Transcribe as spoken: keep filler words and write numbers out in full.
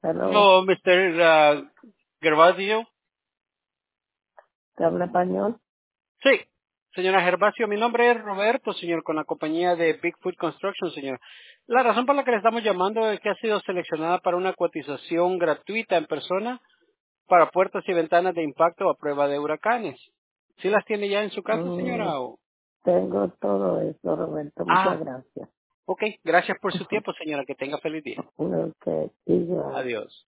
Hello, Hello, mister uh, Gervasio. ¿te habla español? Sí, señora Gervasio, mi nombre es Roberto, señor, con la compañía de Bigfoot Construction, señor. La razón por la que le estamos llamando es que ha sido seleccionada para una cotización gratuita en persona para puertas y ventanas de impacto a prueba de huracanes. ¿Sí las tiene ya en su casa, Mm, señora? o- tengo todo eso, Roberto. Muchas Ah, gracias. ok. Gracias por su tiempo, señora. Que tenga feliz día. Ok, igual. Adiós.